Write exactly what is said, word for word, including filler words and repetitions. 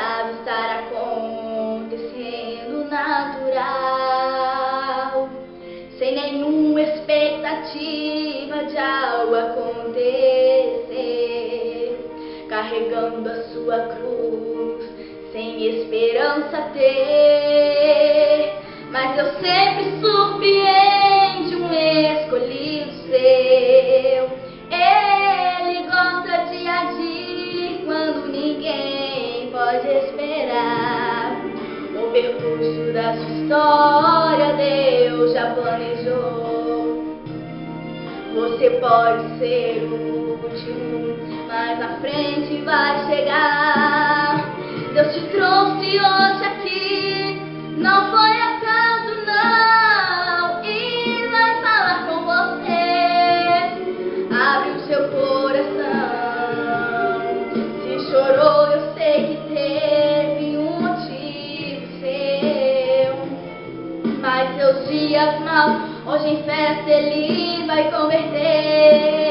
sabe estar acontecendo natural, sem nenhuma expectativa de algo acontecer, carregando a sua cruz, sem esperança ter. Mas Deus sempre surpreende um escolhido seu. Ele gosta de agir quando ninguém pode esperar. O percurso da sua história Deus já planejou. Você pode ser o último, mas na frente vai chegar. Deus te trouxe hoje aqui, não foi acaso não, e vai falar com você. Abre o seu coração. Se chorou, eu sei que teve um motivo seu, mas seus dias maus hoje em festa Ele vai converter.